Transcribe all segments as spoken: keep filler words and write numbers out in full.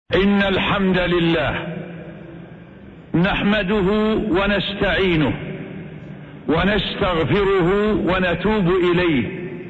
إن الحمد لله نحمده ونستعينه ونستغفره ونتوب إليه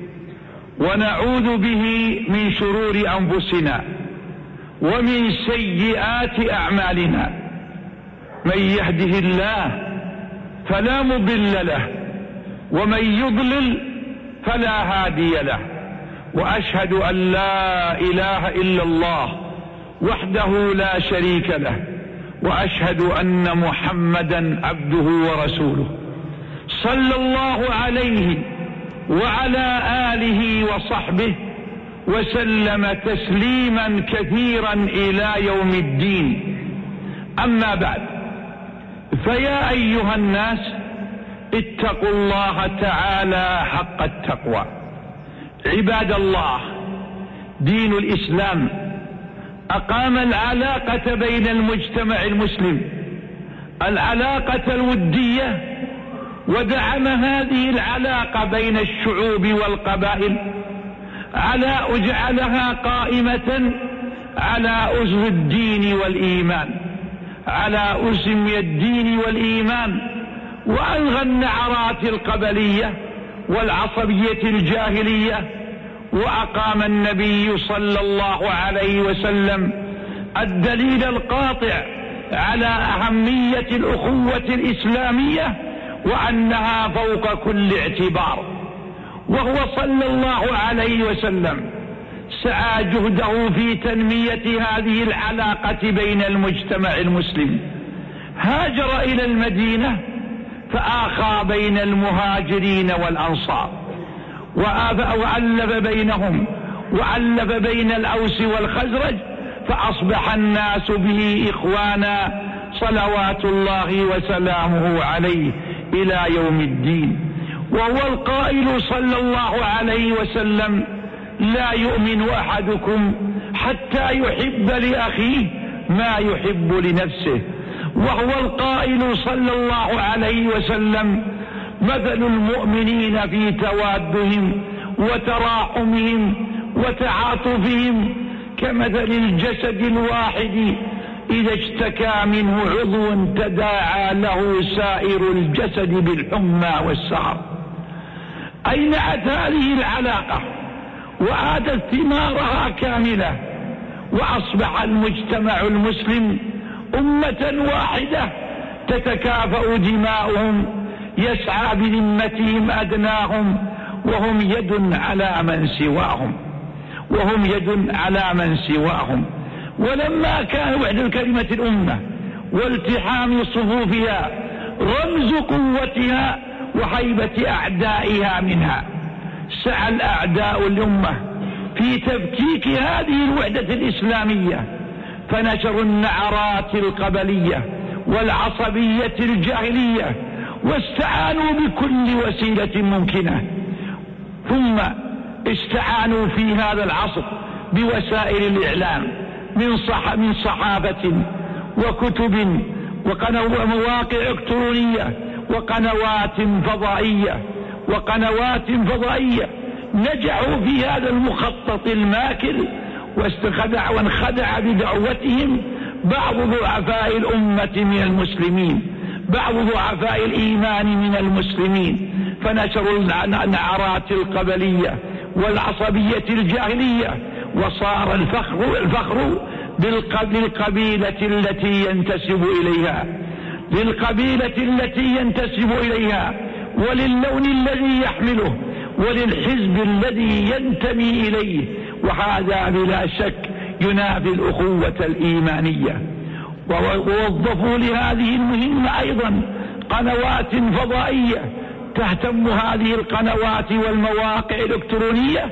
ونعوذ به من شرور أنفسنا ومن سيئات أعمالنا. من يهده الله فلا مضل له ومن يضلل فلا هادي له، وأشهد أن لا إله إلا الله وحده لا شريك له، وأشهد أن محمدا عبده ورسوله صلى الله عليه وعلى آله وصحبه وسلم تسليما كثيرا إلى يوم الدين. أما بعد، فيا أيها الناس اتقوا الله تعالى حق التقوى. عباد الله، دين الإسلام أقام العلاقة بين المجتمع المسلم، العلاقة الودية، ودعم هذه العلاقة بين الشعوب والقبائل على أجعلها قائمة على أسس الدين والإيمان، على أسس الدين والإيمان، وألغى النعرات القبلية والعصبية الجاهلية. وأقام النبي صلى الله عليه وسلم الدليل القاطع على أهمية الأخوة الإسلامية وأنها فوق كل اعتبار. وهو صلى الله عليه وسلم سعى جهده في تنمية هذه العلاقة بين المجتمع المسلم. هاجر إلى المدينة فآخى بين المهاجرين والأنصار، وألف بينهم، وألف بين الأوس والخزرج، فأصبح الناس به إخوانا صلوات الله وسلامه عليه إلى يوم الدين. وهو القائل صلى الله عليه وسلم: لا يؤمن أحدكم حتى يحب لأخيه ما يحب لنفسه. وهو القائل صلى الله عليه وسلم: مثل المؤمنين في توادهم وتراحمهم وتعاطفهم كمثل الجسد الواحد إذا اشتكى منه عضو تداعى له سائر الجسد بالحمى والسهر. أينعت هذه العلاقة وآتت ثمارها كاملة، وأصبح المجتمع المسلم أمة واحدة تتكافأ دماؤهم، يسعى بذمتهم أدناهم، وهم يد على من سواهم وهم يد على من سواهم. ولما كان وحدة كلمة الأمة والتحام صفوفها رمز قوتها وهيبة أعدائها منها، سعى الأعداء الأمة في تفكيك هذه الوحدة الإسلامية، فنشروا النعرات القبلية والعصبية الجاهلية، واستعانوا بكل وسيلة ممكنة. ثم استعانوا في هذا العصر بوسائل الإعلام من صح من صحافة وكتب ومواقع إلكترونية وقنوات فضائية وقنوات فضائية نجحوا في هذا المخطط الماكر، واستخدع وانخدع بدعوتهم بعض ضعفاء الأمة من المسلمين، بعض ضعفاء الإيمان من المسلمين، فنشروا النعرات القبلية والعصبية الجاهلية، وصار الفخر, الفخر بالقبيلة التي ينتسب إليها للقبيلة التي ينتسب إليها وللون الذي يحمله وللحزب الذي ينتمي إليه. وهذا بلا شك ينافي الأخوة الإيمانية. ووظفوا لهذه المهمة أيضا قنوات فضائية، تهتم هذه القنوات والمواقع الإلكترونية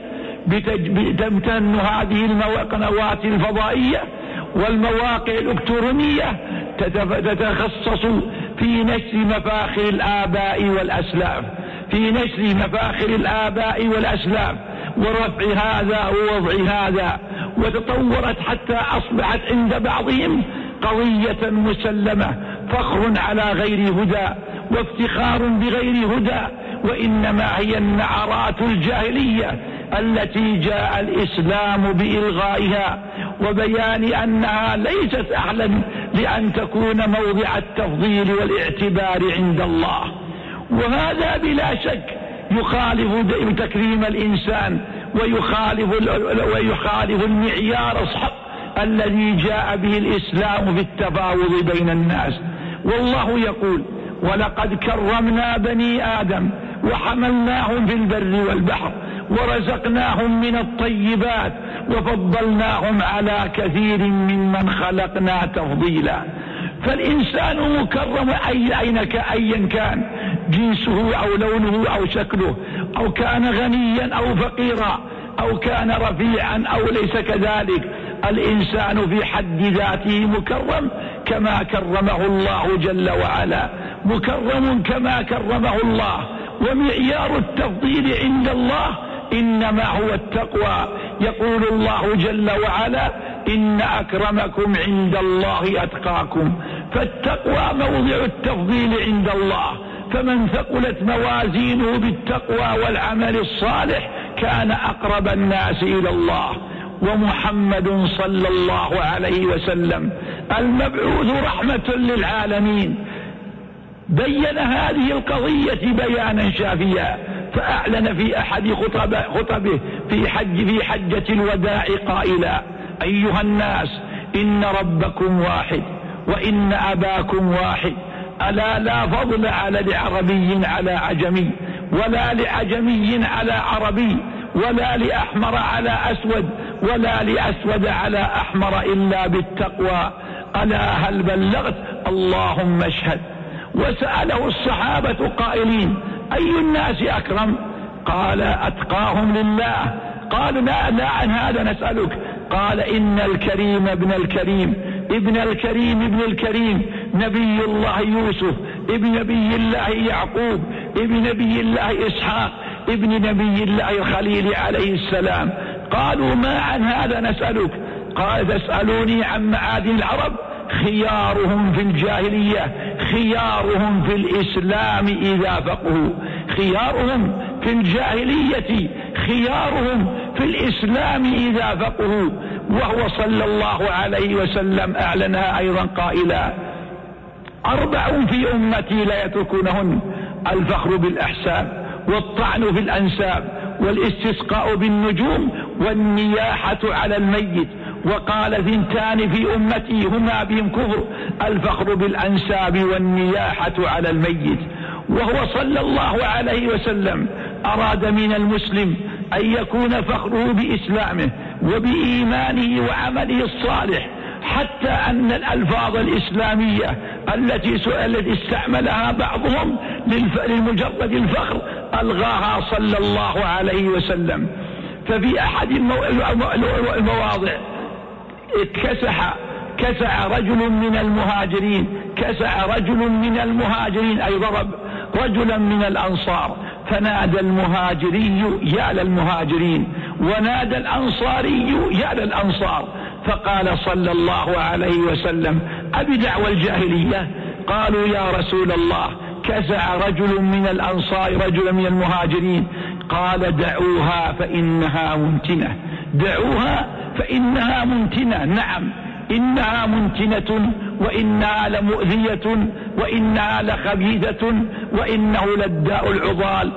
تمتن هذه القنوات الفضائية والمواقع الإلكترونية تتخصص في نشر مفاخر الآباء والأسلاف في نشر مفاخر الآباء والأسلاف ورفع هذا ووضع هذا، وتطورت حتى أصبحت عند بعضهم قضية مسلمة، فخر على غير هدى وافتخار بغير هدى، وإنما هي النعرات الجاهلية التي جاء الإسلام بإلغائها وبيان أنها ليست أهلا لأن تكون موضع التفضيل والاعتبار عند الله. وهذا بلا شك يخالف تكريم الإنسان ويخالف ويخالف المعيار الصحيح الذي جاء به الإسلام في التفاوض بين الناس. والله يقول: ولقد كرمنا بني آدم وحملناهم في البر والبحر ورزقناهم من الطيبات وفضلناهم على كثير ممن خلقنا تفضيلا. فالإنسان مكرم أيا كان جنسه أو لونه أو شكله، أو كان غنيا أو فقيرا، أو كان رفيعا أو ليس كذلك. الإنسان في حد ذاته مكرم كما كرمه الله جل وعلا، مكرم كما كرمه الله. ومعيار التفضيل عند الله إنما هو التقوى. يقول الله جل وعلا: إن أكرمكم عند الله أتقاكم. فالتقوى موضع التفضيل عند الله، فمن ثقلت موازينه بالتقوى والعمل الصالح كان أقرب الناس إلى الله. ومحمد صلى الله عليه وسلم المبعوث رحمة للعالمين بين هذه القضية بيانا شافيا، فأعلن في أحد خطب خطبه في حج في حجة الوداع قائلا: أيها الناس، إن ربكم واحد وإن أباكم واحد، ألا لا فضل على لعربي على عجمي، ولا لعجمي على عربي، ولا لأحمر على أسود، ولا لأسود على أحمر، إلا بالتقوى. ألا هل بلغت؟ اللهم اشهد. وسأله الصحابة قائلين: أي الناس أكرم؟ قال: أتقاهم لله. قالوا: لا لا عن هذا نسألك. قال: إن الكريم ابن الكريم ابن الكريم ابن الكريم نبي الله يوسف ابن نبي الله يعقوب ابن نبي الله إسحاق ابن نبي الله الخليل عليه السلام. قالوا: ما عن هذا نسألك؟ قال: تسألوني عن معادن العرب؟ خيارهم في الجاهلية خيارهم في الإسلام إذا فقهوا. خيارهم في الجاهلية خيارهم في الإسلام إذا فقهوا. وهو صلى الله عليه وسلم أعلنها أيضا قائلا: أربع في أمتي لا يتركونهن: الفخر بالأحساب، والطعن في الأنساب، والاستسقاء بالنجوم، والنياحة على الميت. وقال: ثنتان في أمتي هما بهم كفر: الفخر بالأنساب والنياحة على الميت. وهو صلى الله عليه وسلم أراد من المسلم أن يكون فخره بإسلامه وبإيمانه وعمله الصالح، حتى أن الألفاظ الإسلامية التي التي استعملها بعضهم لمجرد الفخر ألغاها صلى الله عليه وسلم. ففي أحد المواضع كسح كسع رجل من المهاجرين كسع رجل من المهاجرين أي ضرب رجلا من الأنصار، فنادى المهاجري: يا للمهاجرين، ونادى الأنصاري: يا للأنصار. فقال صلى الله عليه وسلم: أبدعوى الجاهلية؟ قالوا: يا رسول الله، كسع رجل من الأنصار رجلا من المهاجرين. قال: دعوها فإنها منتنة، دعوها فإنها منتنة. نعم، إنها منتنة، وإنها لمؤذية، وإنها لخبيثة، وإنه للداء العضال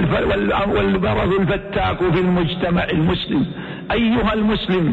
والبرد الفتاك في المجتمع المسلم. أيها المسلم،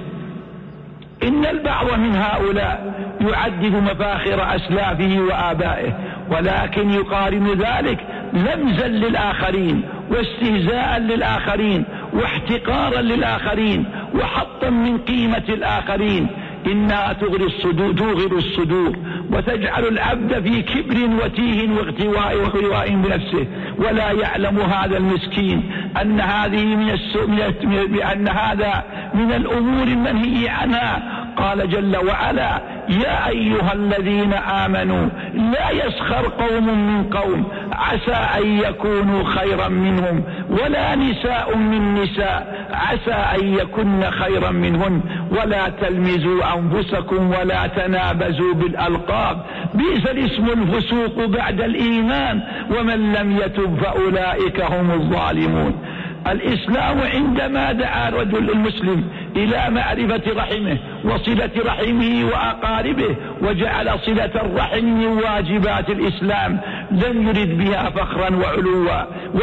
إن البعض من هؤلاء يعدد مفاخر أسلافه وآبائه، ولكن يقارن ذلك لمزا للآخرين واستهزاء للآخرين واحتقارا للآخرين وحطا من قيمة الآخرين. إنها تغري الصدور, توغر الصدور وتجعل العبد في كبر وتيه واغتواء واغتواء بنفسه، ولا يعلم هذا المسكين أن هذه من بأن هذا من الأمور المنهي عنها. قال جل وعلا: يا أيها الذين آمنوا لا يسخر قوم من قوم عسى أن يكونوا خيرا منهم، ولا نساء من نساء عسى أن يكن خيرا منهن، ولا تلمزوا أنفسكم ولا تنابزوا بالألقاب، بئس الاسم الفسوق بعد الإيمان، ومن لم يتب فأولئك هم الظالمون. الإسلام عندما دعا الرجل المسلم إلى معرفة رحمه وصلة رحمه وأقاربه وجعل صلة الرحم من واجبات الإسلام لم يرد بها فخرا وعلوا،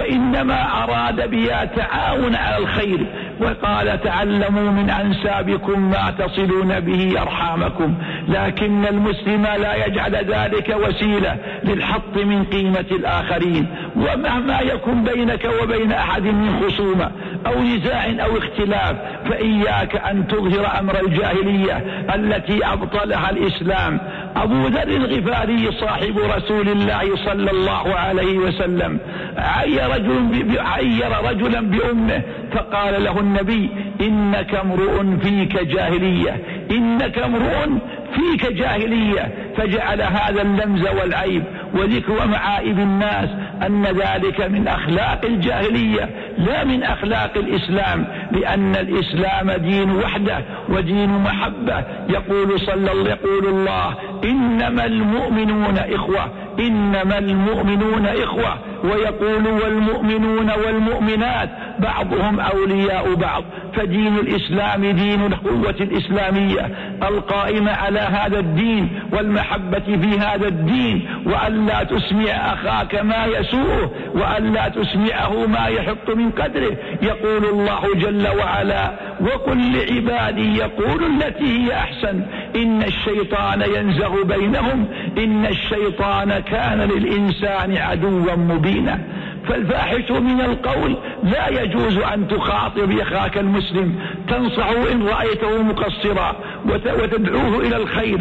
وإنما أراد بها تعاون على الخير، وقال تعلموا من أنسابكم ما تصلون به أرحامكم. لكن المسلم لا يجعل ذلك وسيلة للحط من قيمة الآخرين، ومهما يكن بينك وبين أحد من خصومة أو نزاع أو اختلاف فإياك أن تظهر أمر الجاهلية التي أبطلها الإسلام. أبو ذر الغفاري صاحب رسول الله صلى الله عليه وسلم عير رجل عير رجلا بأمه، فقال له النبي إنك امرؤ فيك جاهلية، إنك امرؤ فيك جاهلية، فجعل هذا اللمز والعيب وذكر معائب الناس أن ذلك من أخلاق الجاهلية لا من أخلاق الإسلام، لأن الإسلام دين وحده ودين محبة. يقول صلى الله يقول الله إنما المؤمنون إخوة، إنما المؤمنون إخوة، ويقول والمؤمنون والمؤمنات بعضهم أولياء بعض. فدين الإسلام دين القوة الإسلامية القائمة على هذا الدين والمحبة في هذا الدين، وأن لا تسمع أخاك ما يسوءه وأن لا تسمعه ما يحط من قدره. يقول الله جل وعلا وقل لعبادي يقول التي هي أحسن إن الشيطان ينزغ بينهم إن الشيطان كان للإنسان عدوا مبينا. فالفاحش من القول لا يجوز أن تخاطب أخاك المسلم تنصحه إن رأيته مقصرا وتدعوه إلى الخير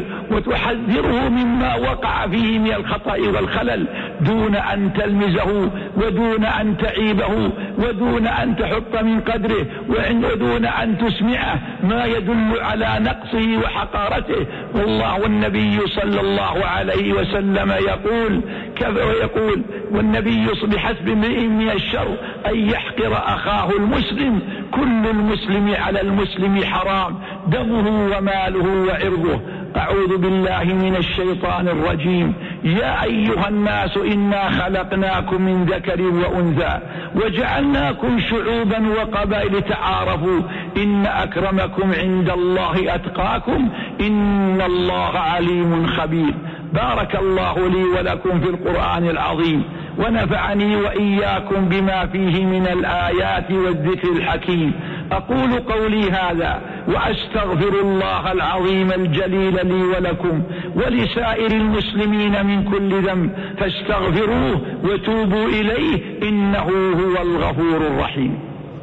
وتحذره مما وقع فيه من الخطأ والخلل دون أن تلمزه ودون أن تعيبه ودون أن تحط من قدره ودون أن تسمعه ما يدل على نقصه وحقارته. والله والنبي صلى الله عليه وسلم يقول ويقول والنبي بحسب امرئ من الشر أن يحقر أخاه المسلم، كل المسلم على المسلم حرام دمه وماله وعرضه. أعوذ بالله من الشيطان الرجيم. يا أيها الناس إنا خلقناكم من ذكر وأنثى وجعلناكم شعوبا وقبائل تعارفوا إن أكرمكم عند الله أتقاكم إن الله عليم خبير. بارك الله لي ولكم في القرآن العظيم ونفعني وإياكم بما فيه من الآيات والذكر الحكيم. أقول قولي هذا وأستغفر الله العظيم الجليل لي ولكم ولسائر المسلمين من كل ذنب فاستغفروه وتوبوا إليه إنه هو الغفور الرحيم.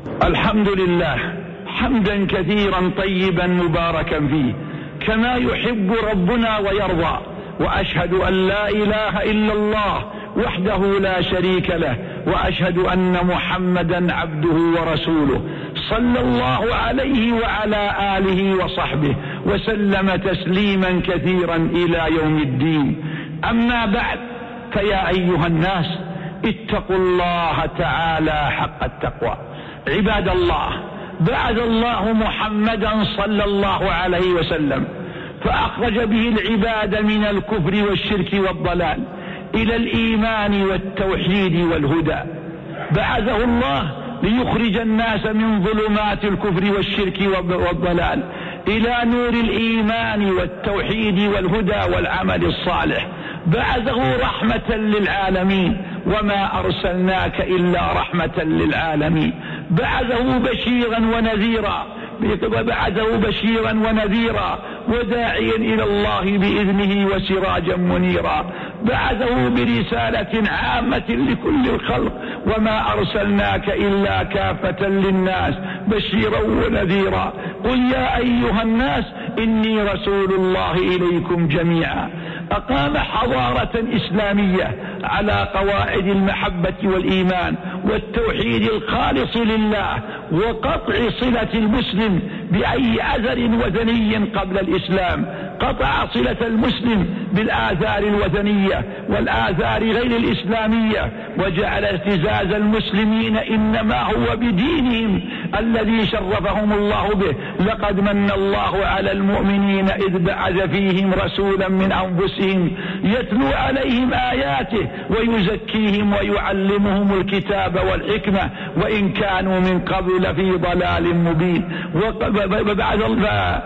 الحمد لله حمدا كثيرا طيبا مباركا فيه كما يحب ربنا ويرضى، وأشهد أن لا إله إلا الله وحده لا شريك له، وأشهد أن محمدا عبده ورسوله صلى الله عليه وعلى آله وصحبه وسلم تسليما كثيرا إلى يوم الدين. أما بعد، فيا أيها الناس اتقوا الله تعالى حق التقوى. عباد الله، بعث الله محمدا صلى الله عليه وسلم فأخرج به العباد من الكفر والشرك والضلال إلى الإيمان والتوحيد والهدى. بعثه الله ليخرج الناس من ظلمات الكفر والشرك والضلال إلى نور الإيمان والتوحيد والهدى والعمل الصالح. بعثه رحمة للعالمين وما أرسلناك إلا رحمة للعالمين. بعثه بشيرا ونذيرا بعثه بشيرا ونذيرا وداعيا إلى الله بإذنه وسراجا منيرا. بعثه برسالة عامة لكل الخلق وما أرسلناك إلا كافة للناس بشيرا ونذيرا. قل يا أيها الناس إني رسول الله إليكم جميعا. أقام حضارة إسلامية على قواعد المحبة والإيمان والتوحيد الخالص لله وقطع صلة المسلم بأي أثر وثني قبل الإسلام. قطع صلة المسلم بالآثار الوثنية والآثار غير الإسلامية، وجعل اعتزاز المسلمين إنما هو بدينهم الذي شرفهم الله به. لقد من الله على المؤمنين إذ بعث فيهم رسولا من أنفسهم يتلو عليهم آياته ويزكيهم ويعلمهم الكتاب والحكمة وإن كانوا من قبل لفي ضلال مبين. وبعد الله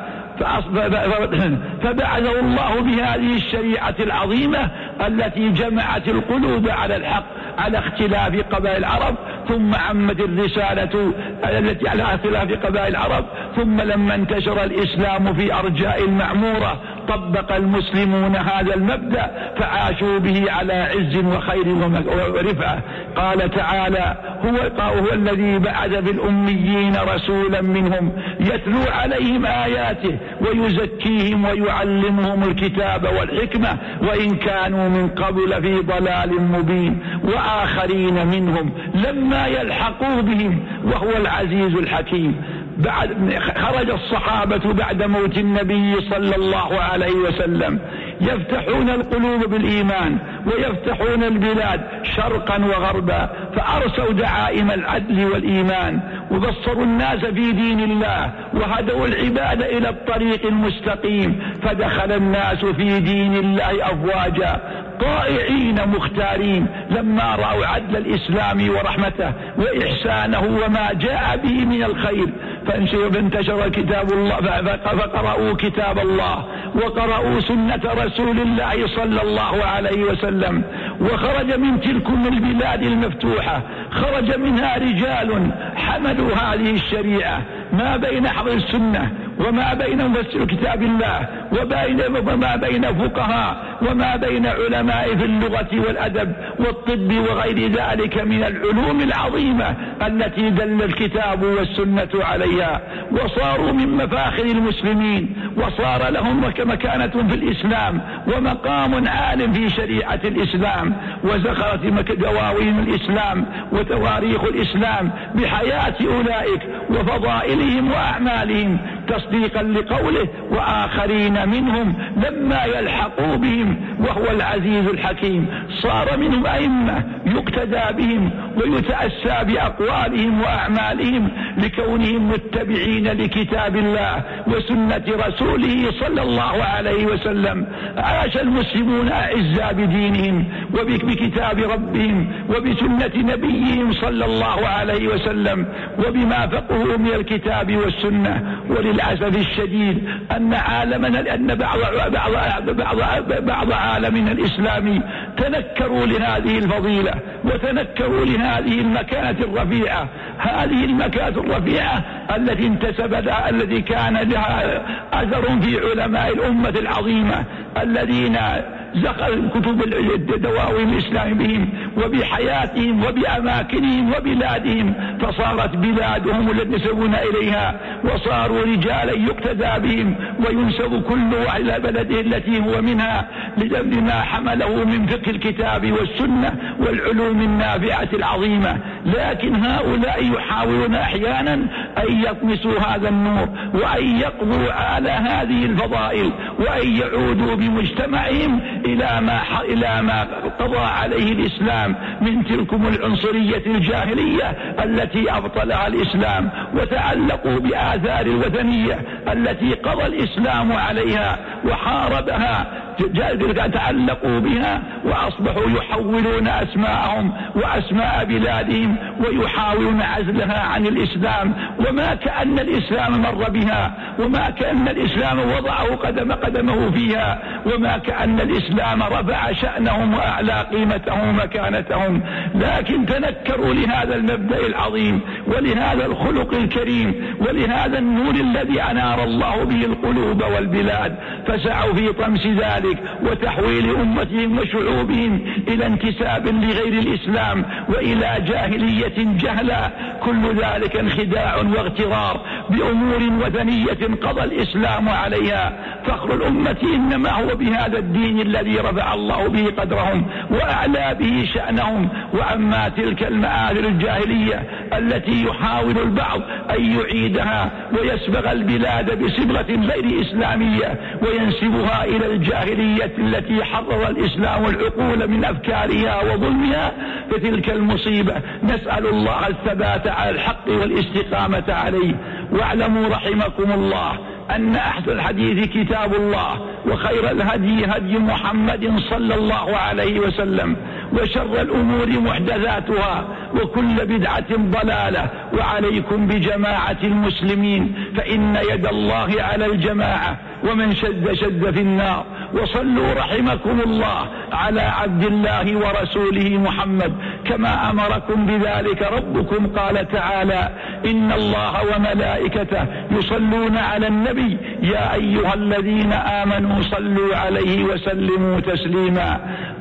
فبعثه الله بهذه الشريعة العظيمة التي جمعت القلوب على الحق على اختلاف قبائل العرب، ثم عمت الرسالة التي على اختلاف قبائل العرب. ثم لما انتشر الإسلام في أرجاء المعمورة طبق المسلمون هذا المبدأ فعاشوا به على عز وخير ورفعة. قال تعالى: هو, هو الذي بعث بالأميين رسولا منهم يتلو عليهم آياته ويزكيهم ويعلمهم الكتاب والحكمة وإن كانوا من قبل في ضلال مبين. وآخرين منهم لما يلحقوا بهم وهو العزيز الحكيم. بعد خرج الصحابة بعد موت النبي صلى الله عليه وسلم يفتحون القلوب بالإيمان ويفتحون البلاد شرقا وغربا، فأرسوا دعائم العدل والإيمان وبصروا الناس في دين الله وهدوا العباد إلى الطريق المستقيم، فدخل الناس في دين الله أفواجا طائعين مختارين لما رأوا عدل الإسلام ورحمته وإحسانه وما جاء به من الخير. فانتشر كتاب الله فقرأوا كتاب الله وقرأوا سنة رسول الله صلى الله عليه وسلم، وخرج من تلكم البلاد المفتوحة خرج منها رجال حملوا هذه الشريعة ما بين حفظ السنة وما بين مفسر كتاب الله وما بين فقهاء وما بين علماء في اللغة والأدب والطب وغير ذلك من العلوم العظيمة التي دل الكتاب والسنة عليها، وصاروا من مفاخر المسلمين وصار لهم مكانة في الإسلام ومقام عال في شريعة الإسلام. وزخرت دواوين الإسلام وتواريخ الإسلام بحياة أولئك وفضائلهم وأعمالهم تصديقا لقوله: وآخرين منهم لما يلحقوا بهم وهو العزيز الحكيم. صار منهم أئمة يقتدى بهم ويتأسى بأقوالهم وأعمالهم لكونهم متبعين لكتاب الله وسنة رسوله صلى الله عليه وسلم. عاش المسلمون أعزاء بدينهم وبكتاب ربهم وبسنة نبيهم صلى الله عليه وسلم وبما فقهوا من الكتاب والسنة. وللأسف الشديد أن عالمنا أن بعض بعض بعض بعض عالمنا الإسلامي تنكروا لهذه الفضيلة وتنكروا لهذه المكانة الرفيعة، هذه المكانة الرفيعة التي انتسب لها التي كان لها أثر في علماء الأمة العظيمة الذين زخر كتب الدواوين الإسلام بهم وبحياتهم وبأماكنهم وبلادهم، فصارت بلادهم التي ينسبون إليها وصاروا رجالا يقتدى بهم وينسب كل واحد إلى بلده التي هو منها لما حمله من فقه الكتاب والسنة والعلوم النافعة العظيمة. لكن هؤلاء يحاولون أحيانا أن يطمسوا هذا النور وأن يقضوا على هذه الفضائل وأن يعودوا بمجتمعهم إلى ما, إلى ما قضى عليه الإسلام من تلكم العنصرية الجاهلية التي أبطلها الإسلام، وتعلقوا بآثار الوثنية التي قضى الإسلام عليها وحاربها، تعلقوا بها وأصبحوا يحولون أسماءهم وأسماء بلادهم ويحاولون عزلها عن الإسلام، وما كأن الإسلام مر بها وما كأن الإسلام وضعه قدم قدمه فيها وما كأن الإسلام رفع شأنهم وأعلى قيمتهم ومكانتهم. لكن تنكروا لهذا المبدأ العظيم ولهذا الخلق الكريم ولهذا النور الذي أنار الله به القلوب والبلاد، فسعوا في طمس ذلك وتحويل أمتهم وشعوبهم إلى انتساب لغير الإسلام وإلى جاهلية جهلا. كل ذلك انخداع واغترار بأمور وثنية قضى الإسلام عليها. فخر الأمة إنما هو بهذا الدين الذي رفع الله به قدرهم وأعلى به شأنهم. وأما تلك المآثر الجاهلية التي يحاول البعض أن يعيدها ويسبغ البلاد بصبغة غير إسلامية وينسبها إلى الجاهلية التي حرر الإسلام العقول من أفكارها وظلمها، فتلك المصيبة نسأل الله الثبات على الحق والاستقامة عليه. واعلموا رحمكم الله أن أحسن الحديث كتاب الله، وخير الهدي هدي محمد صلى الله عليه وسلم، وشر الأمور محدثاتها، وكل بدعة ضلالة. وعليكم بجماعة المسلمين فإن يد الله على الجماعة، ومن شد شد في النار. وصلوا رحمكم الله على عبد الله ورسوله محمد كما أمركم بذلك ربكم. قال تعالى: إن الله وملائكته يصلون على النبي يا أيها الذين آمنوا صلوا عليه وسلموا تسليما.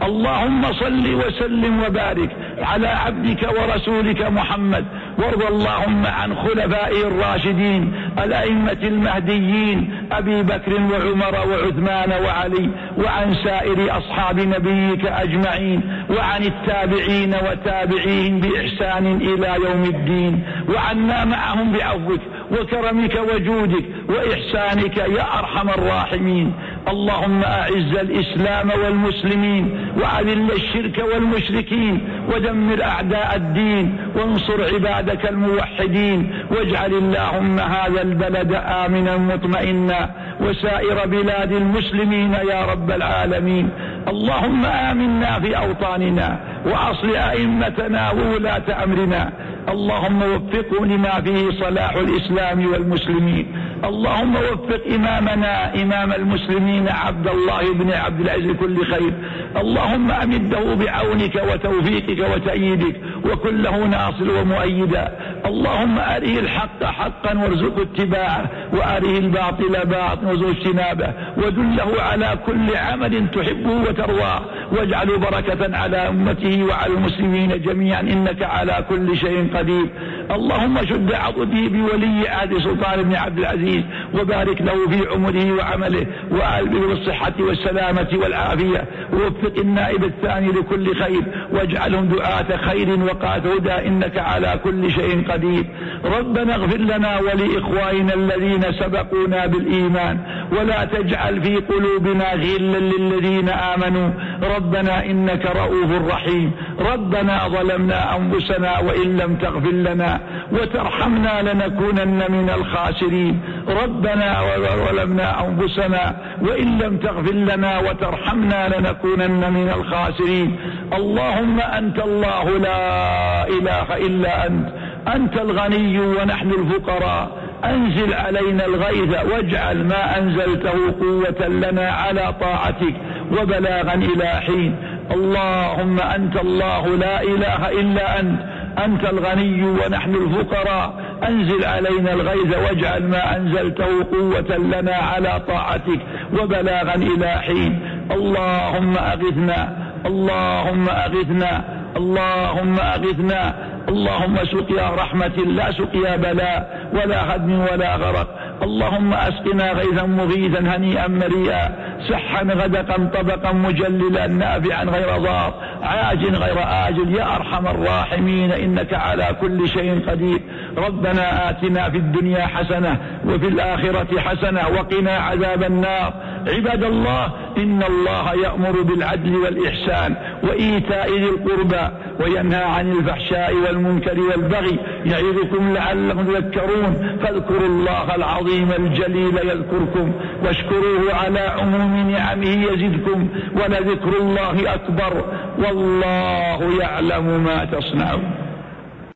اللهم صل وسلم وبارك على عبدك ورسولك محمد، وارض اللهم عن خلفائه الراشدين الأئمة المهديين أبي بكر وعمر وعثمان وعلي، وعن سائر أصحاب نبيك أجمعين، وعن التابعين وتابعيهم بإحسان إلى يوم الدين، وعنا معهم بعفوك وكرمك وجودك وإحسانك يا أرحم الراحمين. اللهم أعز الإسلام والمسلمين، وأذل الشرك والمشركين، ودمر أعداء الدين، وانصر عبادك الموحدين. واجعل اللهم هذا البلد آمنا مطمئنا، وسائر بلاد المسلمين يا رب العالمين. اللهم آمنا في أوطاننا، وأصل أئمتنا وولاة أمرنا. اللهم وفقه لما فيه صلاح الإسلام والمسلمين. اللهم وفق إمامنا إمام المسلمين عبد الله بن عبد العزيز كل خير. اللهم أمده بعونك وتوفيقك وتأييدك، وكن له ناصر ومؤيدا. اللهم أره الحق حقا وارزقه اتباعه، وأره الباطل باطلا وارزقه اجتنابه، ودله على كل عمل تحبه وترضاه، واجعله بركة على أمته وعلى المسلمين جميعا إنك على كل شيء قدير. اللهم شد عضده بولي عهد سلطان بن عبد العزيز، وبارك له في عمره وعمله، وألبه بالصحة والسلامة والعافية، ووفق النائب الثاني لكل خير، واجعلهم دعاة خير وقاة هدى إنك على كل شيء قدير. ربنا اغفر لنا ولإخواننا الذين سبقونا بالإيمان، ولا تجعل في قلوبنا غلا للذين آمنوا ربنا إنك رؤوف رحيم. ربنا ظلمنا أنفسنا وإن لم تغفر لنا وترحمنا لنكونن من الخاسرين. ربنا ظلمنا أنفسنا وإن لم تغفر لنا وترحمنا لنكونن من الخاسرين. اللهم أنت الله لا إله إلا أنت، أنت الغني ونحن الفقراء. أنزل علينا الغيث واجعل ما أنزلته قوة لنا على طاعتك وبلاغا إلى حين. اللهم أنت الله لا إله إلا أنت، أنت الغني ونحن الفقراء. أنزل علينا الغيث واجعل ما أنزلته قوة لنا على طاعتك وبلاغا إلى حين. اللهم أغثنا، اللهم أغثنا، اللهم أغثنا. اللهم سقيا رحمة لا سقيا بلاء ولا هدم ولا غرق. اللهم أسقنا غيثا مغيثا هنيئا مريئا، سحا غدقا طبقا مجللا نافعا غير ضار، عاجل غير آجل يا أرحم الراحمين إنك على كل شيء قدير. ربنا آتنا في الدنيا حسنة وفي الآخرة حسنة وقنا عذاب النار. عباد الله، إن الله يأمر بالعدل والإحسان وإيتاء ذي القربى، وينهى عن الفحشاء والمنكر والبغي، يعظكم لعلكم تذكرون. فاذكروا الله العظيم الجليل يذكركم، واشكروه على عموم نعمه يزدكم، ولذكر الله أكبر، والله يعلم ما تصنعون.